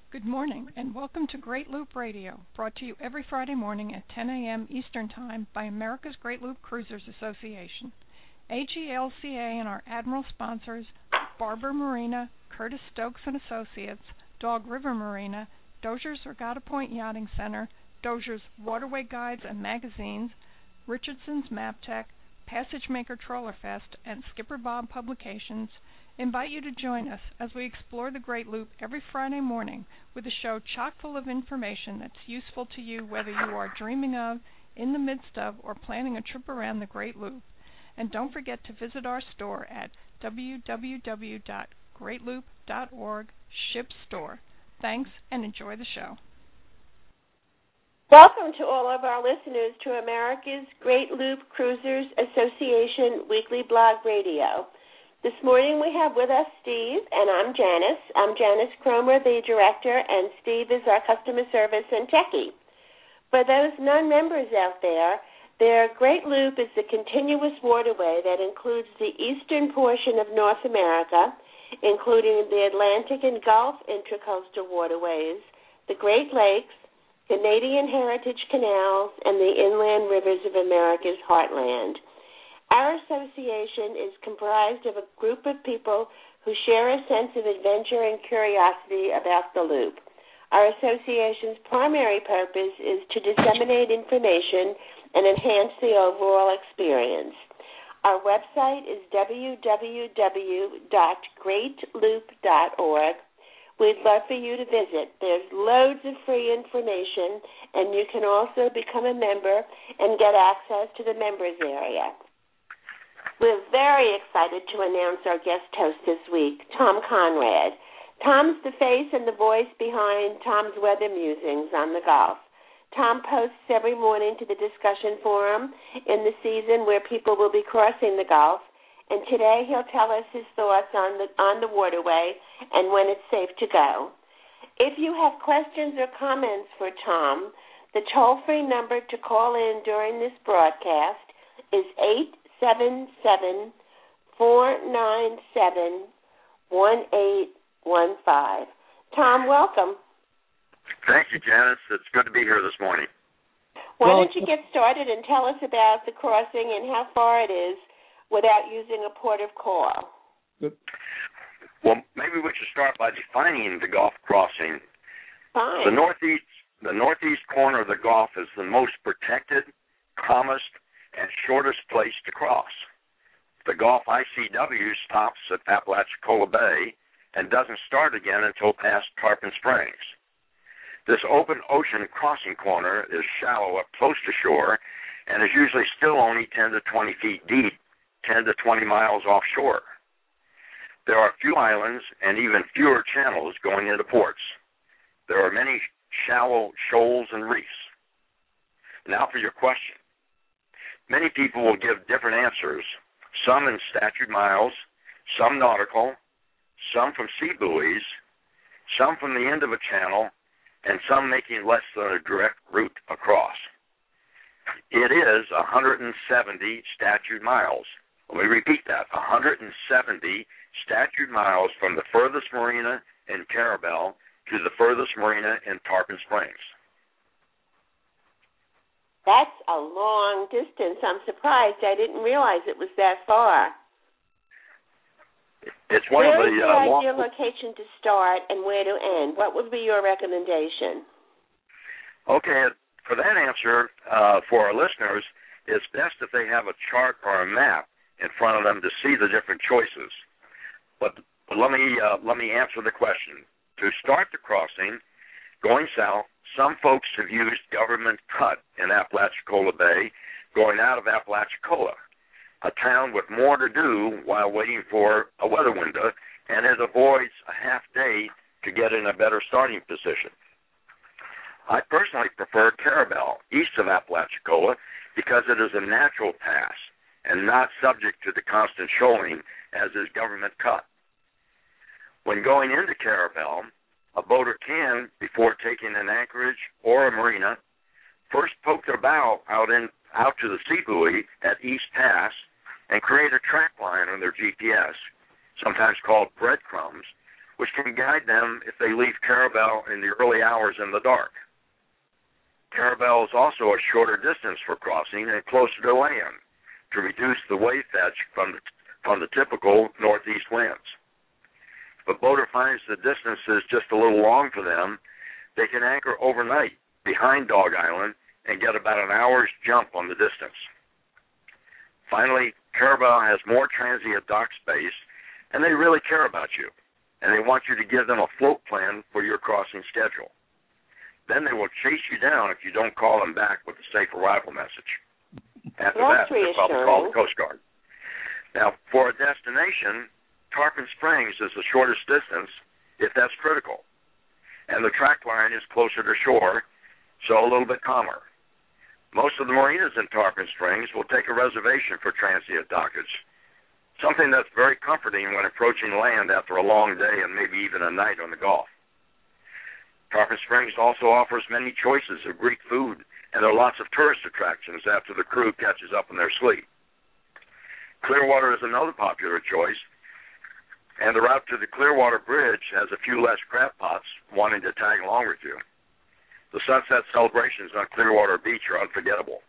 Good morning, and welcome to Great Loop Radio, brought to you every Friday morning at 10 a.m. Eastern Time by America's Great Loop Cruisers Association. AGLCA and our Admiral sponsors, Barber Marina, Curtis Stokes and Associates, Dog River Marina, Dozier's Regatta Point Yachting Center, Dozier's Waterway Guides and Magazines, Richardson's MapTech, Passage Maker Trawler Fest, and Skipper Bob Publications, invite you to join us as we explore the Great Loop every Friday morning with a show chock full of information that's useful to you whether you are dreaming of, in the midst of, or planning a trip around the Great Loop. And don't forget to visit our store at www.greatloop.org, Ship Store. Thanks, and enjoy the show. Welcome to all of our listeners to America's Great Loop Cruisers Association Weekly Blog Radio. This morning we have with us Steve, and I'm Janice. I'm Janice Cromer, the director, and Steve is our customer service and techie. For those non-members out there, their Great Loop is the continuous waterway that includes the eastern portion of North America, including the Atlantic and Gulf Intracoastal Waterways, the Great Lakes, Canadian Heritage Canals, and the inland rivers of America's heartland. Our association is comprised of a group of people who share a sense of adventure and curiosity about the Loop. Our association's primary purpose is to disseminate information and enhance the overall experience. Our website is www.greatloop.org. We'd love for you to visit. There's loads of free information, and you can also become a member and get access to the members area. We're very excited to announce our guest host this week, Tom Conrad. Tom's the face and the voice behind Tom's Weather Musings on the Gulf. Tom posts every morning to the discussion forum in the season where people will be crossing the Gulf, and today he'll tell us his thoughts on the waterway and when it's safe to go. If you have questions or comments for Tom, the toll-free number to call in during this broadcast is 877-497-1815. Tom, welcome. Thank you, Janice. It's good to be here this morning. Why don't you get started and tell us about the crossing and how far it is without using a port of call? Good. Well, maybe we should start by defining the Gulf crossing. Fine. The northeast corner of the Gulf is the most protected, calmest, and shortest place to cross. The Gulf ICW stops at Apalachicola Bay and doesn't start again until past Tarpon Springs. This open ocean crossing corner is shallow up close to shore and is usually still only 10 to 20 feet deep, 10 to 20 miles offshore. There are few islands and even fewer channels going into ports. There are many shallow shoals and reefs. Now for your question. Many people will give different answers, some in statute miles, some nautical, some from sea buoys, some from the end of a channel, and some making less than a direct route across. It is 170 statute miles. Let me repeat that, 170 statute miles from the furthest marina in Carabel to the furthest marina in Tarpon Springs. That's a long distance. I'm surprised. I didn't realize it was that far. It's one of the Where's the ideal location to start and where to end? What would be your recommendation? Okay, for that answer, for our listeners, it's best if they have a chart or a map in front of them to see the different choices. But let me answer the question. To start the crossing, going south, some folks have used Government Cut in Apalachicola Bay, going out of Apalachicola, a town with more to do while waiting for a weather window, and it avoids a half day to get in a better starting position. I personally prefer Carabel, east of Apalachicola, because it is a natural pass and not subject to the constant shoaling as is Government Cut. When going into Carabel, a boater can, before taking an anchorage or a marina, first poke their bow out to the sea buoy at East Pass and create a track line on their GPS, sometimes called breadcrumbs, which can guide them if they leave Carabel in the early hours in the dark. Carabel is also a shorter distance for crossing and closer to land to reduce the wave fetch from the typical northeast winds. If a boater finds the distance is just a little long for them, they can anchor overnight behind Dog Island and get about an hour's jump on the distance. Finally, Carabel has more transient dock space, and they really care about you, and they want you to give them a float plan for your crossing schedule. Then they will chase you down if you don't call them back with a safe arrival message. After that, they'll probably call the Coast Guard. Now, for a destination, Tarpon Springs is the shortest distance, if that's critical. And the track line is closer to shore, so a little bit calmer. Most of the marinas in Tarpon Springs will take a reservation for transient dockage, something that's very comforting when approaching land after a long day and maybe even a night on the Gulf. Tarpon Springs also offers many choices of Greek food, and there are lots of tourist attractions after the crew catches up in their sleep. Clearwater is another popular choice, and the route to the Clearwater Bridge has a few less crab pots wanting to tag along with you. The sunset celebrations on Clearwater Beach are unforgettable.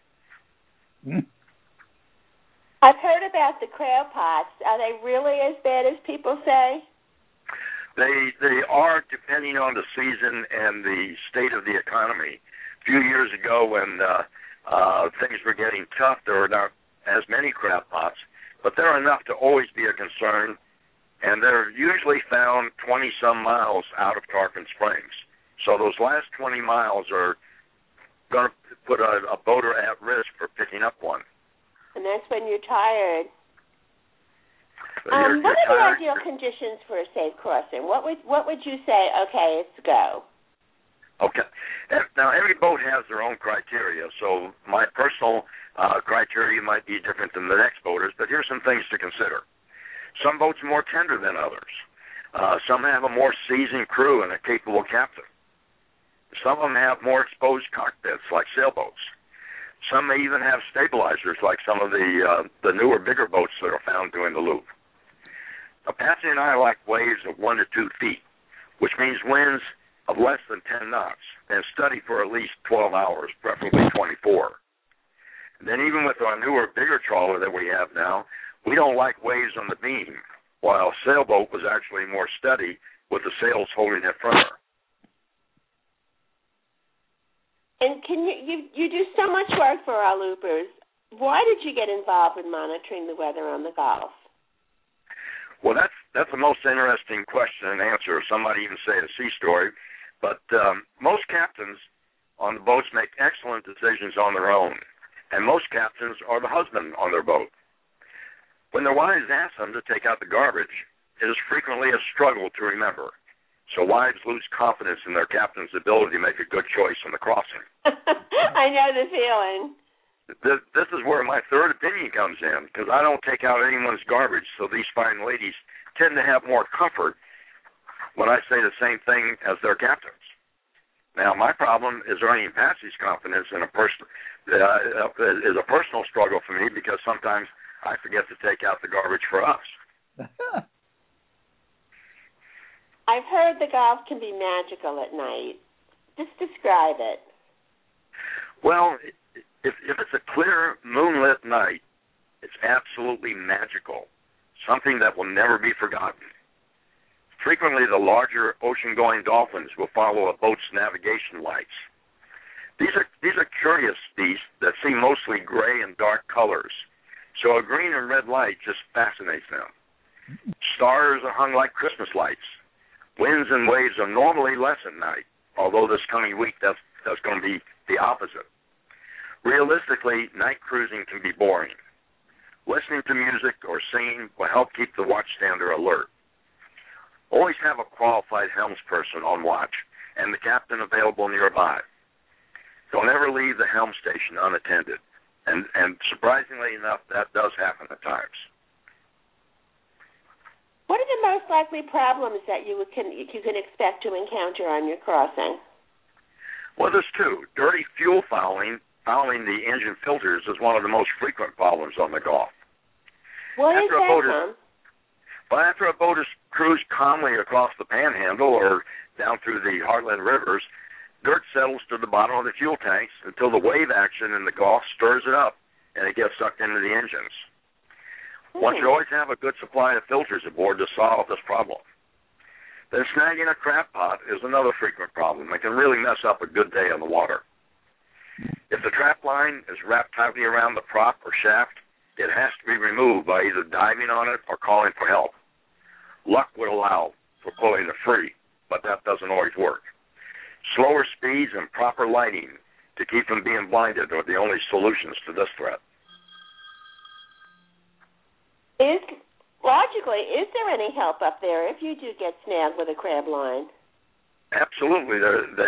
I've heard about the crab pots. Are they really as bad as people say? They are, depending on the season and the state of the economy. A few years ago when things were getting tough, there were not as many crab pots, but they're enough to always be a concern, and they're usually found 20-some miles out of Tarpon Springs. So those last 20 miles are going to put a boater at risk for picking up one. And that's when you're tired. What are the ideal conditions for a safe crossing? What would you say, okay, let's go? Okay. Now, every boat has their own criteria, so my personal criteria might be different than the next boater's, but here's some things to consider. Some boats are more tender than others. Some have a more seasoned crew and a capable captain. Some of them have more exposed cockpits, like sailboats. Some may even have stabilizers, like some of the newer, bigger boats that are found doing the loop. Patsy and I like waves of 1 to 2 feet, which means winds of less than 10 knots, and steady for at least 12 hours, preferably 24. And then even with our newer, bigger trawler that we have now, we don't like waves on the beam, while a sailboat was actually more steady with the sails holding it firmer. And can you do so much work for our loopers. Why did you get involved with monitoring the weather on the Gulf? Well, that's the most interesting question and answer. Some might even say a sea story. But most captains on the boats make excellent decisions on their own, and most captains are the husband on their boat. When their wives ask them to take out the garbage, it is frequently a struggle to remember. So wives lose confidence in their captain's ability to make a good choice on the crossing. I know the feeling. This is where my third opinion comes in, because I don't take out anyone's garbage, so these fine ladies tend to have more comfort when I say the same thing as their captains. Now, my problem is earning Patsy's confidence in a personal struggle for me, because sometimes I forget to take out the garbage for us. I've heard the Gulf can be magical at night. Just describe it. Well, if it's a clear, moonlit night, it's absolutely magical, something that will never be forgotten. Frequently, the larger ocean-going dolphins will follow a boat's navigation lights. These are curious beasts that see mostly gray and dark colors, so a green and red light just fascinates them. Stars are hung like Christmas lights. Winds and waves are normally less at night, although this coming week that's going to be the opposite. Realistically, night cruising can be boring. Listening to music or singing will help keep the watchstander alert. Always have a qualified helmsperson on watch and the captain available nearby. Don't ever leave the helm station unattended, and surprisingly enough, that does happen at times. What are the most likely problems that you can expect to encounter on your crossing? Well, there's two. Dirty fuel fouling the engine filters is one of the most frequent problems on the Gulf. What is that, Tom? Well, after a boat is cruised calmly across the Panhandle or down through the Heartland rivers, dirt settles to the bottom of the fuel tanks until the wave action in the Gulf stirs it up and it gets sucked into the engines. One should always have a good supply of filters aboard to solve this problem. Then snagging a crab pot is another frequent problem. It can really mess up a good day on the water. If the trap line is wrapped tightly around the prop or shaft, it has to be removed by either diving on it or calling for help. Luck would allow for pulling it free, but that doesn't always work. Slower speeds and proper lighting to keep from being blinded are the only solutions to this threat. Logically, is there any help up there if you do get snagged with a crab line? Absolutely.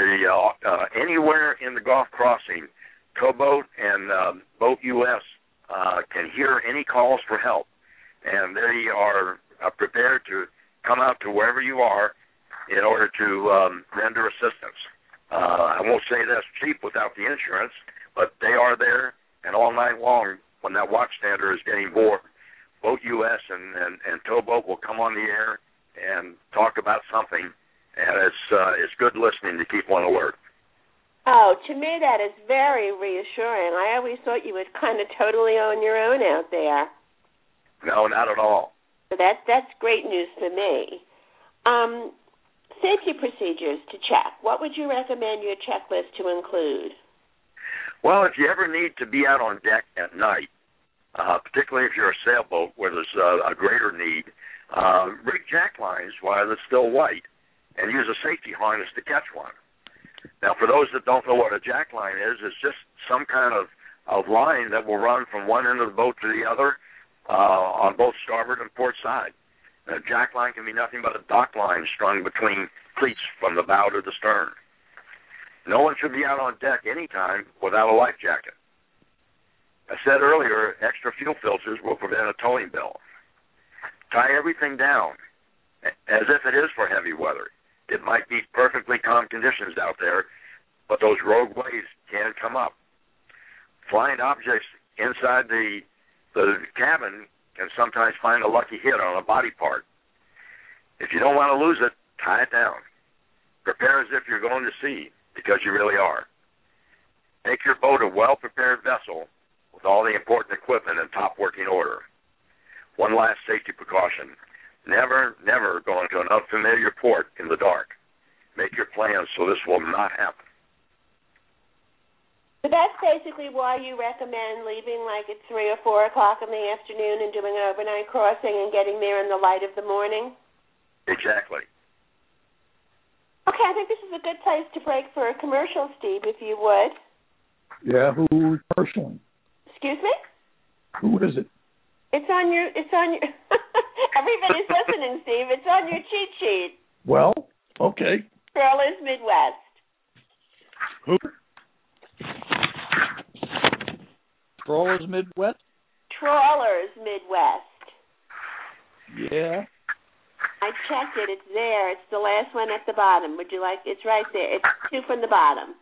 Anywhere in the Gulf crossing, Towboat and Boat US can hear any calls for help, and they are prepared to come out to wherever you are in order to render assistance. I won't say that's cheap without the insurance, but they are there, and all night long when that watchstander is getting bored, Boat US and Towboat will come on the air and talk about something, and it's good listening to keep one alert. Oh, to me that is very reassuring. I always thought you were kind of totally on your own out there. No, not at all. So that's great news for me. Safety procedures to check. What would you recommend your checklist to include? Well, if you ever need to be out on deck at night, particularly if you're a sailboat where there's a greater need, rig jack lines while it's still white and use a safety harness to catch one. Now, for those that don't know what a jack line is, it's just some kind of line that will run from one end of the boat to the other on both starboard and port side. A jack line can be nothing but a dock line strung between cleats from the bow to the stern. No one should be out on deck anytime without a life jacket. I said earlier, extra fuel filters will prevent a towing bill. Tie everything down as if it is for heavy weather. It might be perfectly calm conditions out there, but those rogue waves can come up. Flying objects inside the cabin can sometimes find a lucky hit on a body part. If you don't want to lose it, tie it down. Prepare as if you're going to sea, because you really are. Make your boat a well-prepared vessel with all the important equipment in top working order. One last safety precaution. Never go into an unfamiliar port in the dark. Make your plans so this will not happen. So that's basically why you recommend leaving like at 3 or 4 o'clock in the afternoon and doing an overnight crossing and getting there in the light of the morning? Exactly. Okay, I think this is a good place to break for a commercial, Steve, if you would. Yeah, who's commercialing? Excuse me? Who is it? It's on your everybody's listening, Steve. It's on your cheat sheet. Well, okay. Trawlers Midwest. Who? Trawlers Midwest? Trawlers Midwest. Yeah. I checked it. It's there. It's the last one at the bottom. Would you like? It's right there. It's 2 from the bottom.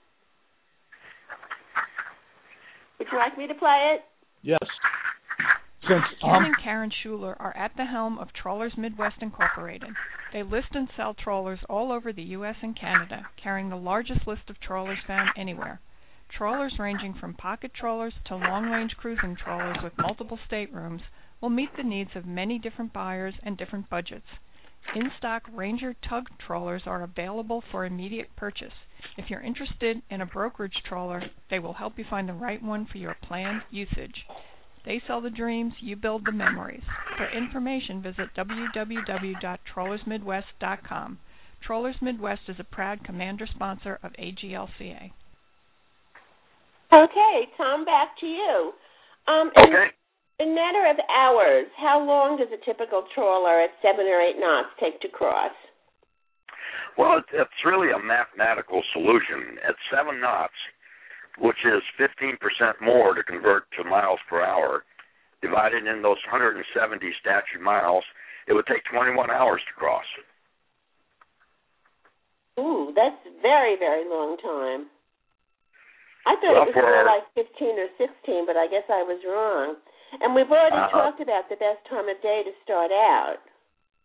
Would you like me to play it? Yes. Ken and Karen Schuler are at the helm of Trawlers Midwest Incorporated. They list and sell trawlers all over the U.S. and Canada, carrying the largest list of trawlers found anywhere. Trawlers ranging from pocket trawlers to long-range cruising trawlers with multiple staterooms will meet the needs of many different buyers and different budgets. In-stock Ranger tug trawlers are available for immediate purchase. If you're interested in a brokerage trawler, they will help you find the right one for your planned usage. They sell the dreams, you build the memories. For information, visit www.trawlersmidwest.com. Trawlers Midwest is a proud commander sponsor of AGLCA. Okay, Tom, back to you. Okay. In matter of hours, how long does a typical trawler at 7 or 8 knots take to cross? Well, it's really a mathematical solution. At 7 knots, which is 15% more to convert to miles per hour, divided in those 170 statute miles, it would take 21 hours to cross. Ooh, that's a very, very long time. I thought it was more like 15 or 16, but I guess I was wrong. And we've already talked about the best time of day to start out.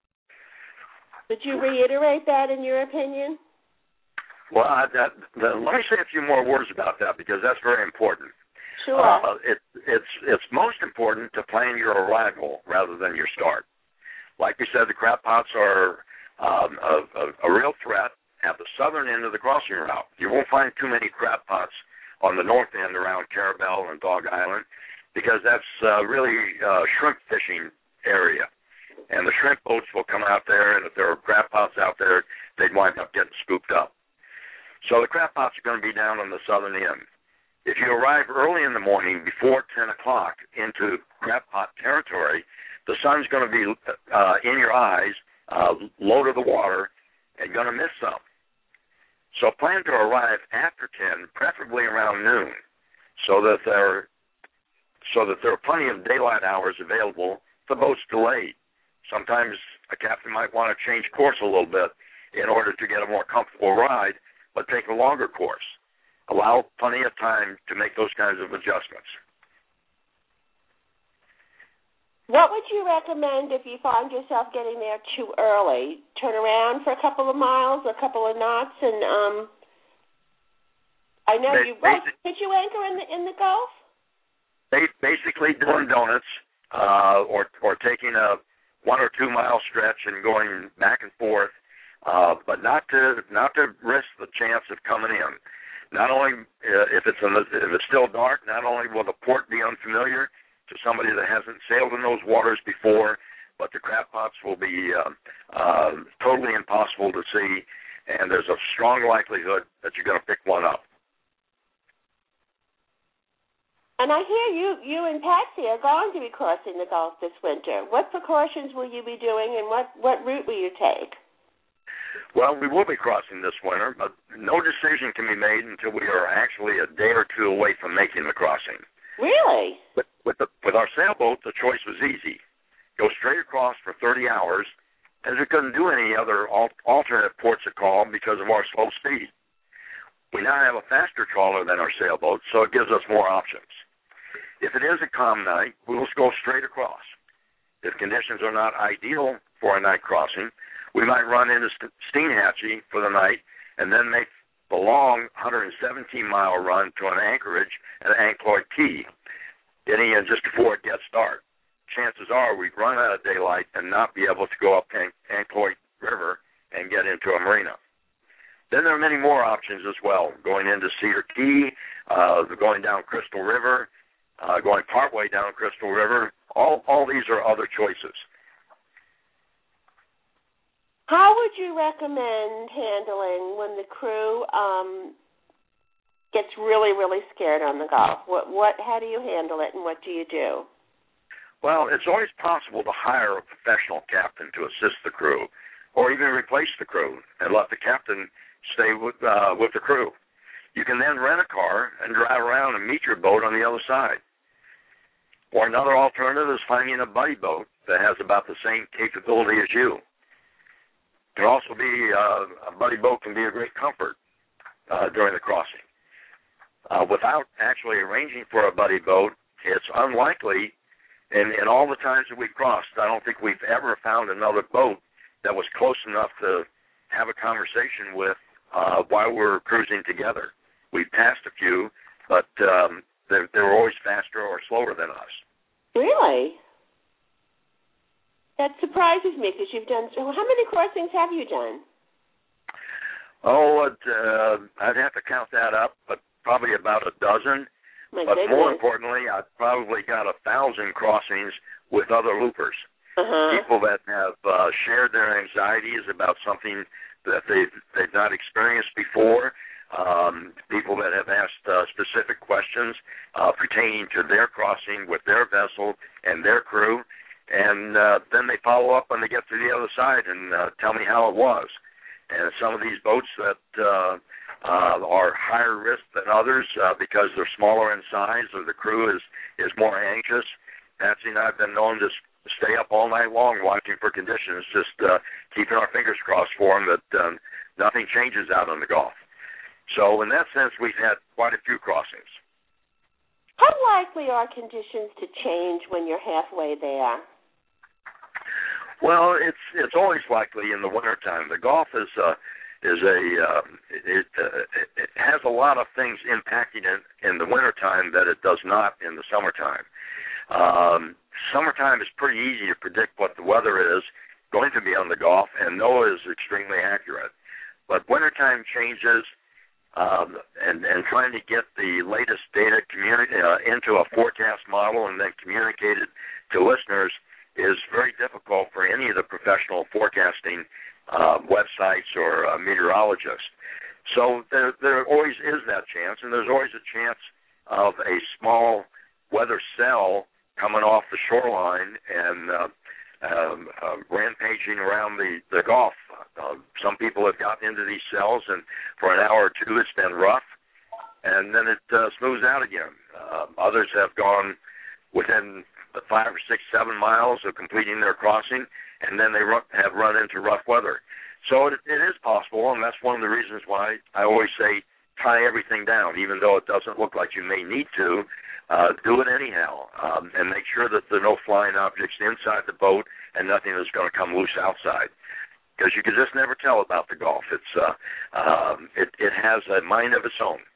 Would you reiterate that in your opinion? Well, let me say a few more words about that because that's very important. Sure. It's most important to plan your arrival rather than your start. Like we said, the crab pots are a real threat at the southern end of the crossing route. You won't find too many crab pots on the north end around Carabel and Dog Island because that's really a shrimp fishing area. And the shrimp boats will come out there, and if there are crab pots out there, they'd wind up getting scooped up. So the crab pots are going to be down on the southern end. If you arrive early in the morning before 10 o'clock into crab pot territory, the sun's going to be in your eyes, low to the water, and going to miss some. So plan to arrive after 10, preferably around noon, so that there are plenty of daylight hours available. The boat's delayed. Sometimes a captain might want to change course a little bit in order to get a more comfortable ride, but take a longer course. Allow plenty of time to make those kinds of adjustments. What would you recommend if you find yourself getting there too early? Turn around for a couple of miles, a couple of knots, and I know did you anchor in the Gulf? Basically doing donuts, or taking a 1 or 2 mile stretch and going back and forth, but not to risk the chance of coming in. Not only if it's still dark, not only will the port be unfamiliar to somebody that hasn't sailed in those waters before, but the crab pots will be totally impossible to see, and there's a strong likelihood that you're going to pick one up. And I hear you and Patsy are going to be crossing the Gulf this winter. What precautions will you be doing, and what route will you take? Well, we will be crossing this winter, but no decision can be made until we are actually a day or two away from making the crossing. Really? With our sailboat, the choice was easy. Go straight across for 30 hours, as we couldn't do any other alternate ports of call because of our slow speed. We now have a faster trawler than our sailboat, so it gives us more options. If it is a calm night, we will go straight across. If conditions are not ideal for a night crossing, we might run into Steinhatchee for the night and then make the long 117-mile run to an anchorage at Ancloyd Key, getting in just before it gets dark. Chances are we'd run out of daylight and not be able to go up Ancloyd River and get into a marina. Then there are many more options as well, going into Cedar Key, going down Crystal River, going partway down Crystal River. All these are other choices. How would you recommend handling when the crew gets really, really scared on the Gulf? How do you handle it, and what do you do? Well, it's always possible to hire a professional captain to assist the crew, or even replace the crew and let the captain stay with the crew. You can then rent a car and drive around and meet your boat on the other side. Or another alternative is finding a buddy boat that has about the same capability as you. Can also be a buddy boat can be a great comfort during the crossing. Without actually arranging for a buddy boat, it's unlikely, in all the times that we've crossed, I don't think we've ever found another boat that was close enough to have a conversation with while we're cruising together. We've passed a few, but they were always faster or slower than us. Really? That surprises me because you've done. So how many crossings have you done? Oh, I'd have to count that up, but probably about a dozen. My but goodness. More importantly, I've probably got 1,000 crossings with other loopers. People that have shared their anxieties about something that they've not experienced before. People that have asked specific questions pertaining to their crossing with their vessel and their crew. And then they follow up when they get to the other side and tell me how it was. And some of these boats that are higher risk than others because they're smaller in size or the crew is more anxious. Patsy and I have been known to stay up all night long watching for conditions, just keeping our fingers crossed for them that nothing changes out on the Gulf. So in that sense, we've had quite a few crossings. How likely are conditions to change when you're halfway there? Well, it's always likely in the wintertime. The golf it has a lot of things impacting it in the wintertime that it does not in the summertime. Summertime is pretty easy to predict what the weather is going to be on the golf, and NOAA is extremely accurate. But wintertime changes, and trying to get the latest data into a forecast model and then communicate it to listeners is very difficult for any of the professional forecasting websites or meteorologists. So there always is that chance, and there's always a chance of a small weather cell coming off the shoreline and rampaging around the Gulf. Some people have gotten into these cells, and for an hour or two it's been rough, and then it smooths out again. Others have gone within 5 or 6, 7 miles of completing their crossing, and then they have run into rough weather. So it is possible, and that's one of the reasons why I always say tie everything down, even though it doesn't look like you may need to. Do it anyhow, and make sure that there are no flying objects inside the boat and nothing that's going to come loose outside, because you can just never tell about the Gulf. It has a mind of its own.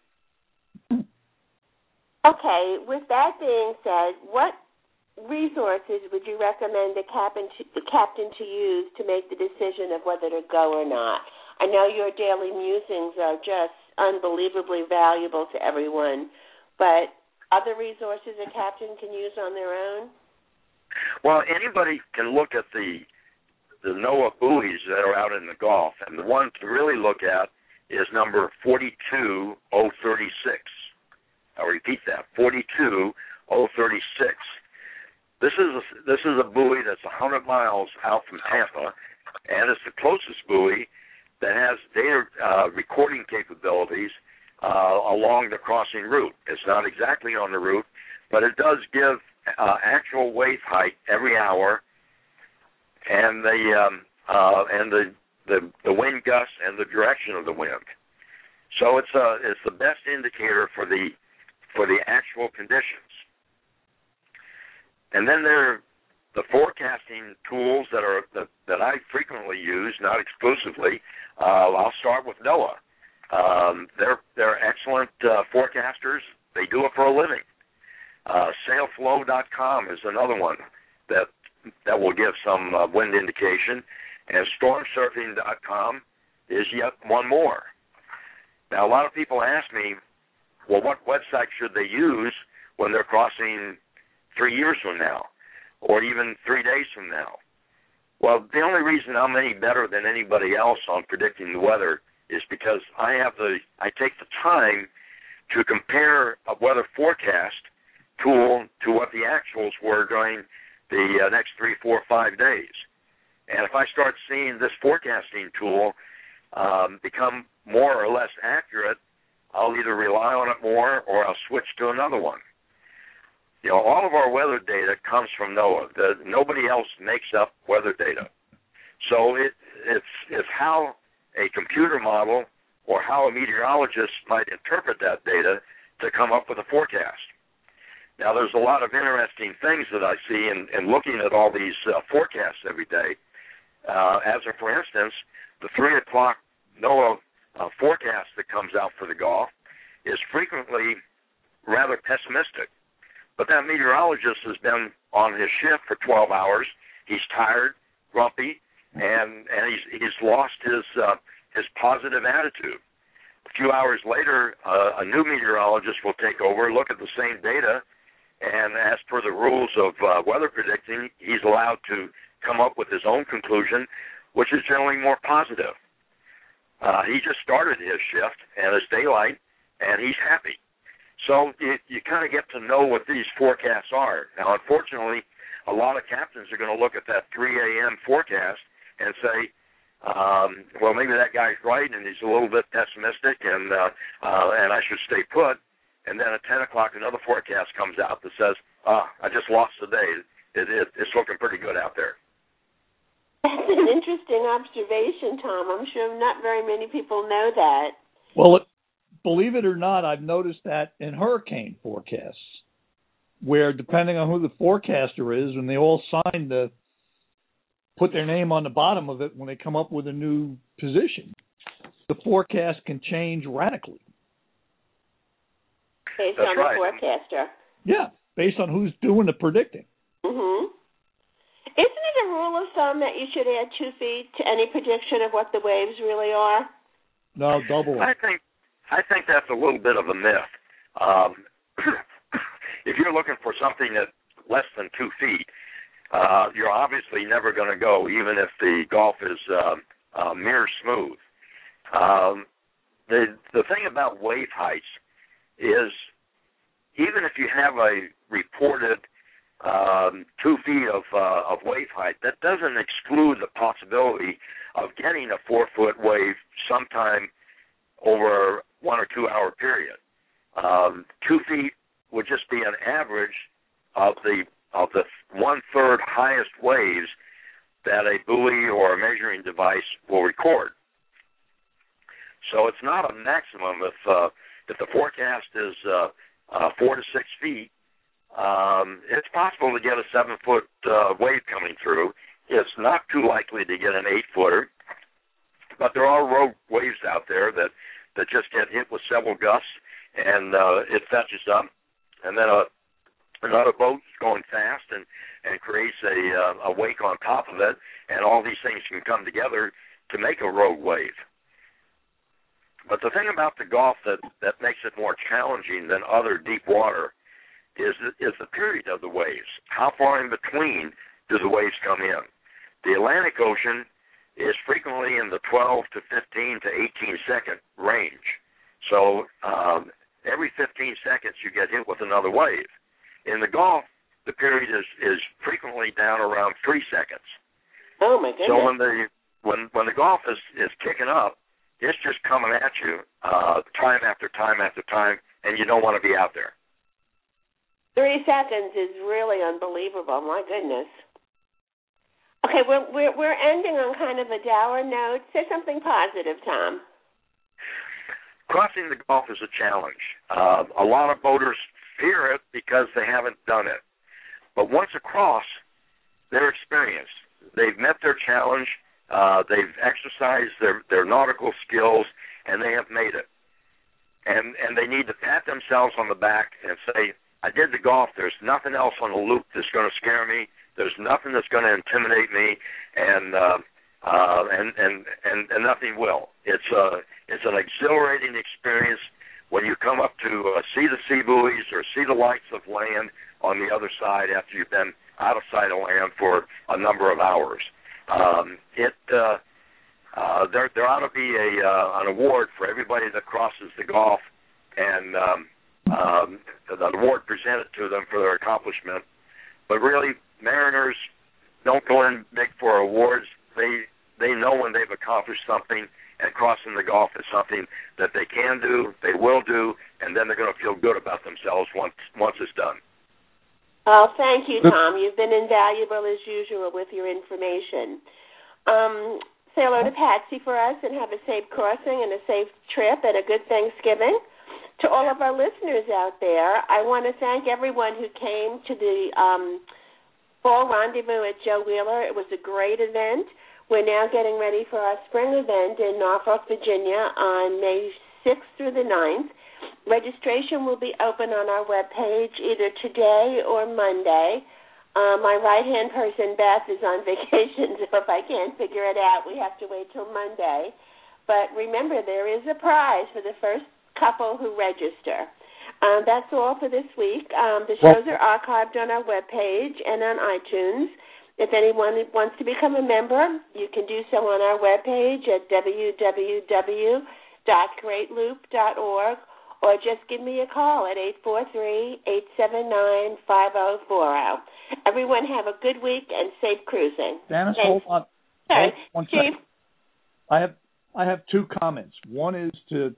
Okay, with that being said, what resources would you recommend the captain to use to make the decision of whether to go or not? I know your daily musings are just unbelievably valuable to everyone, but other resources a captain can use on their own? Well, anybody can look at the NOAA buoys that are out in the Gulf, and the one to really look at is number 42036. I'll repeat that, 42036. This is a buoy that's 100 miles out from Tampa, and it's the closest buoy that has data recording capabilities along the crossing route. It's not exactly on the route, but it does give actual wave height every hour, and the wind gusts and the direction of the wind. So it's the best indicator for the actual conditions. And then there are the forecasting tools that I frequently use, not exclusively. I'll start with NOAA. They're excellent forecasters. They do it for a living. Sailflow.com is another one that will give some wind indication, and stormsurfing.com is yet one more. Now, a lot of people ask me, well, what website should they use when they're crossing 3 years from now, or even 3 days from now? Well, the only reason I'm any better than anybody else on predicting the weather is because I take the time to compare a weather forecast tool to what the actuals were during the next 3, 4, 5 days. And if I start seeing this forecasting tool become more or less accurate, I'll either rely on it more or I'll switch to another one. You know, all of our weather data comes from NOAA. Nobody else makes up weather data. So it's how a computer model or how a meteorologist might interpret that data to come up with a forecast. Now, there's a lot of interesting things that I see in looking at all these forecasts every day. For instance, the 3 o'clock NOAA forecast that comes out for the Gulf is frequently rather pessimistic. But that meteorologist has been on his shift for 12 hours. He's tired, grumpy, and he's lost his positive attitude. A few hours later, a new meteorologist will take over, look at the same data, and as per the rules of weather predicting, he's allowed to come up with his own conclusion, which is generally more positive. He just started his shift, and it's daylight, and he's happy. So you kind of get to know what these forecasts are. Now, unfortunately, a lot of captains are going to look at that 3 a.m. forecast and say, well, maybe that guy's right, and he's a little bit pessimistic, and I should stay put. And then at 10 o'clock, another forecast comes out that says, I just lost the day. It's looking pretty good out there. That's an interesting observation, Tom. I'm sure not very many people know that. Well, believe it or not, I've noticed that in hurricane forecasts, where depending on who the forecaster is, when they all sign the put their name on the bottom of it when they come up with a new position. The forecast can change radically. Based That's on right. the forecaster. Yeah, based on who's doing the predicting. Mm-hmm. Isn't it a rule of thumb that you should add 2 feet to any prediction of what the waves really are? No, double. I think that's a little bit of a myth. If you're looking for something that's less than 2 feet, you're obviously never going to go, even if the Gulf is mirror smooth. The thing about wave heights is, even if you have a reported 2 feet of wave height, that doesn't exclude the possibility of getting a 4-foot wave sometime over 1 or 2 hour period. 2 feet would just be an average of the 1/3 highest waves that a buoy or a measuring device will record. So it's not a maximum. If the forecast is 4 to 6 feet, it's possible to get a 7-foot wave coming through. It's not too likely to get an 8-footer, but there are rogue waves out there that just get hit with several gusts, and it fetches up, and then another boat's going fast and creates a wake on top of it, and all these things can come together to make a rogue wave. But the thing about the Gulf that makes it more challenging than other deep water is the period of the waves. How far in between do the waves come in? The Atlantic Ocean is frequently in the 12 to 15 to 18-second range. So every 15 seconds you get hit with another wave. In the Gulf, the period is frequently down around 3 seconds. Oh, my goodness. So when the Gulf is kicking up, it's just coming at you time after time after time, and you don't want to be out there. 3 seconds is really unbelievable. My goodness. Okay, we're ending on kind of a dour note. Say something positive, Tom. Crossing the Gulf is a challenge. A lot of boaters fear it because they haven't done it. But once across, they're experienced. They've met their challenge. They've exercised their nautical skills, and they have made it. And they need to pat themselves on the back and say, I did the Gulf. There's nothing else on the loop that's going to scare me. There's nothing that's going to intimidate me, and nothing will. It's an exhilarating experience when you come up to see the sea buoys or see the lights of land on the other side after you've been out of sight of land for a number of hours. There ought to be an award for everybody that crosses the Gulf, and an award presented to them for their accomplishment. But really, mariners don't go in big for awards. They know when they've accomplished something, and crossing the Gulf is something that they can do, they will do, and then they're going to feel good about themselves once it's done. Oh, thank you, Tom. You've been invaluable as usual with your information. Say hello to Patsy for us, and have a safe crossing and a safe trip and a good Thanksgiving. To all of our listeners out there, I want to thank everyone who came to the Fall Rendezvous at Joe Wheeler. It was a great event. We're now getting ready for our spring event in Norfolk, Virginia on May 6th through the 9th. Registration will be open on our webpage either today or Monday. My right-hand person, Beth, is on vacation, so if I can't figure it out, we have to wait till Monday. But remember, there is a prize for the first couple who register. That's all for this week. The shows are archived on our webpage and on iTunes. If anyone wants to become a member, you can do so on our webpage at www.greatloop.org, or just give me a call at 843-879-5040. Everyone have a good week and safe cruising. Dennis, hold on. Sorry, One Chief. second. I have two comments. One is to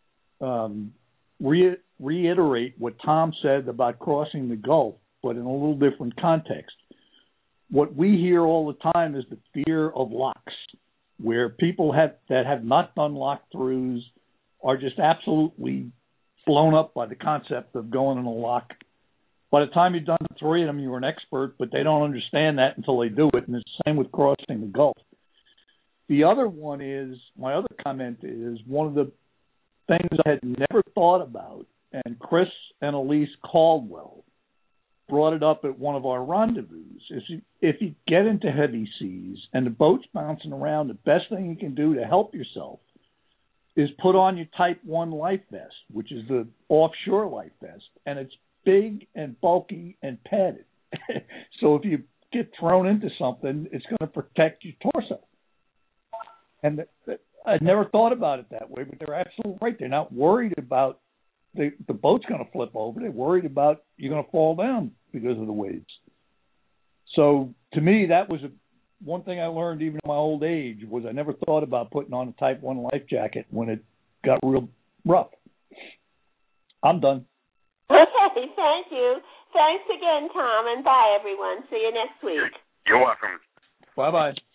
reiterate what Tom said about crossing the Gulf, but in a little different context. What we hear all the time is the fear of locks, where people that have not done lock-throughs are just absolutely blown up by the concept of going in a lock By the time you've done 3 of them, you're an expert, but they don't understand that until they do it, and it's the same with crossing the Gulf. The other one is, my other comment is, one of the things I had never thought about, and Chris and Elise Caldwell brought it up at one of our rendezvous, is if you get into heavy seas and the boat's bouncing around, the best thing you can do to help yourself is put on your Type 1 life vest, which is the offshore life vest, and it's big and bulky and padded. So if you get thrown into something, it's going to protect your torso. And I never thought about it that way, but they're absolutely right. They're not worried about the boat's going to flip over. They're worried about you're going to fall down because of the waves. So to me, that was one thing I learned even in my old age, was I never thought about putting on a Type 1 life jacket when it got real rough. I'm done. Okay, thank you. Thanks again, Tom, and bye, everyone. See you next week. You're welcome. Bye-bye.